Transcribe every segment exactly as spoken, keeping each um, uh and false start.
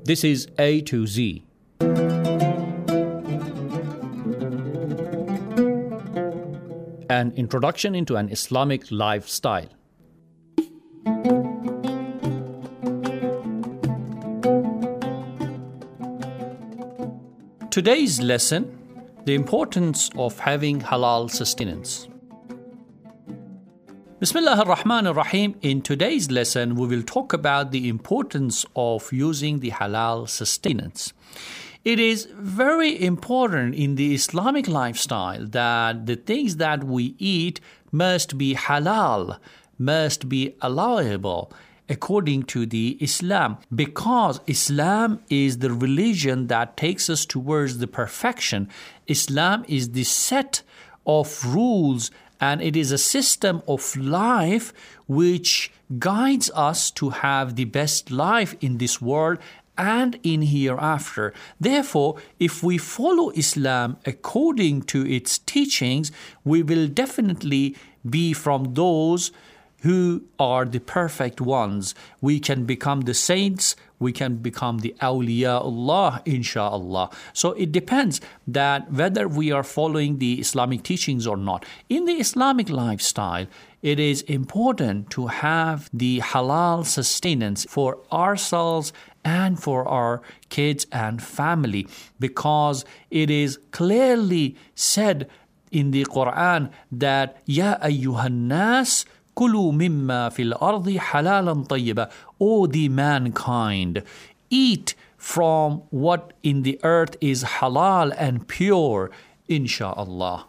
This is A to Z. An introduction into an Islamic lifestyle. Today's lesson, the importance of having halal sustenance. Bismillah ar-Rahman ar-Rahim. In today's lesson, we will talk about the importance of using the halal sustenance. It is very important in the Islamic lifestyle that the things that we eat must be halal, must be allowable according to the Islam, because Islam is the religion that takes us towards the perfection. Islam is the set of rules, and it is a system of life which guides us to have the best life in this world and in hereafter. Therefore, if we follow Islam according to its teachings, we will definitely be from those who are the perfect ones. We can become the saints, we can become the awliyaullah, inshallah. So it depends that whether we are following the Islamic teachings or not. In the Islamic lifestyle, it is important to have the halal sustenance for ourselves and for our kids and family, because it is clearly said in the Quran that Ya ayyuhan nas Kulu mimma fil ardi halalan tayyiba. O the mankind, eat from what in the earth is halal and pure, insha'Allah.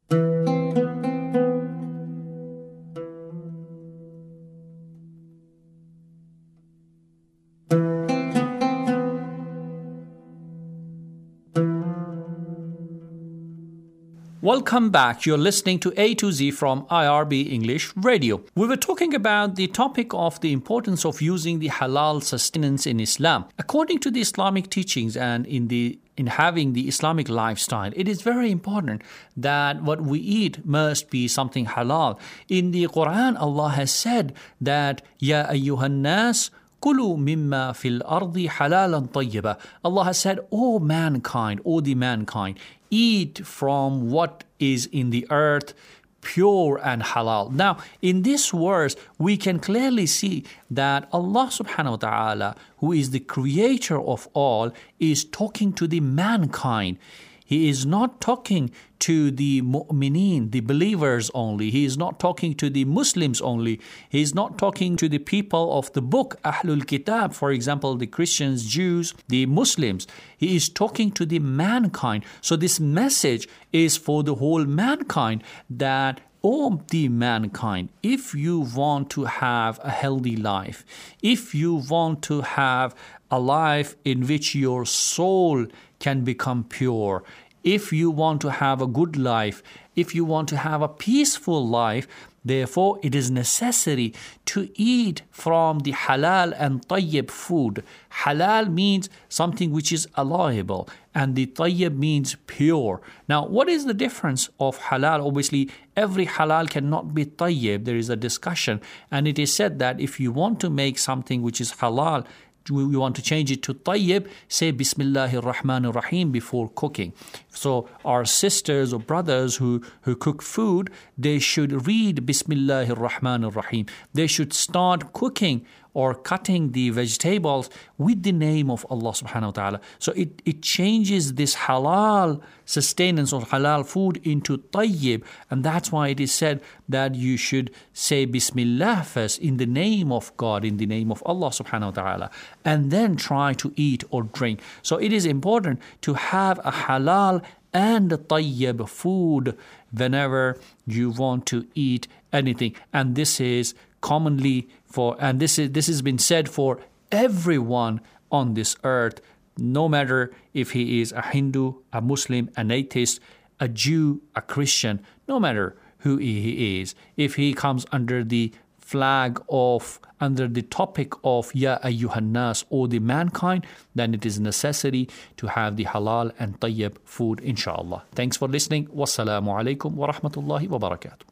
Welcome back. You're listening to A to Z from I R B English Radio. We were talking about the topic of the importance of using the halal sustenance in Islam. According to the Islamic teachings and in the in having the Islamic lifestyle, it is very important that what we eat must be something halal. In the Quran, Allah has said that Ya ayyuhan nas Kulu mimma fil ardi halalan tayyiba. Allah has said, O mankind, O the mankind, eat from what is in the earth pure and halal. Now, in this verse, we can clearly see that Allah subhanahu wa ta'ala, who is the creator of all, is talking to the mankind. He is not talking to the mu'mineen, the believers only. He is not talking to the Muslims only. He is not talking to the people of the book, Ahlul Kitab, for example, the Christians, Jews, the Muslims. He is talking to the mankind. So this message is for the whole mankind that, oh, the mankind, if you want to have a healthy life, if you want to have a life in which your soul can become pure, if you want to have a good life, if you want to have a peaceful life, therefore it is necessary to eat from the halal and tayyib food. Halal means something which is allowable, and the tayyib means pure. Now, what is the difference of halal? Obviously, every halal cannot be tayyib. There is a discussion, and it is said that if you want to make something which is halal, we want to change it to tayyib, say Bismillahir Rahmanir Rahim before cooking. So our sisters or brothers who, who cook food, they should read Bismillahir Rahmanir Rahim. They should start cooking or cutting the vegetables with the name of Allah subhanahu wa ta'ala. So it, it changes this halal sustenance or halal food into tayyib. And that's why it is said that you should say Bismillah first in the name of God, in the name of Allah subhanahu wa ta'ala, and then try to eat or drink. So it is important to have a halal and a tayyib food whenever you want to eat anything. And this is commonly for, and this is this has been said for everyone on this earth, no matter if he is a Hindu, a Muslim, an atheist, a Jew, a Christian, no matter who he is. If he comes under the flag of, under the topic of Ya ayyuhan nas, or the mankind, then it is necessary to have the halal and tayyib food, inshallah. Thanks for listening. Wassalamu alaikum wa rahmatullahi wa barakatuh.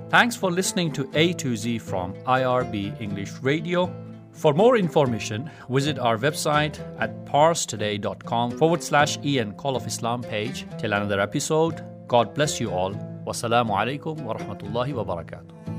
Thanks for listening to A to Z from I R B English Radio. For more information, visit our website at parstoday.com forward slash Ian Call of Islam page. Till another episode, God bless you all. Wassalamu alaikum wa rahmatullahi wa barakatuh.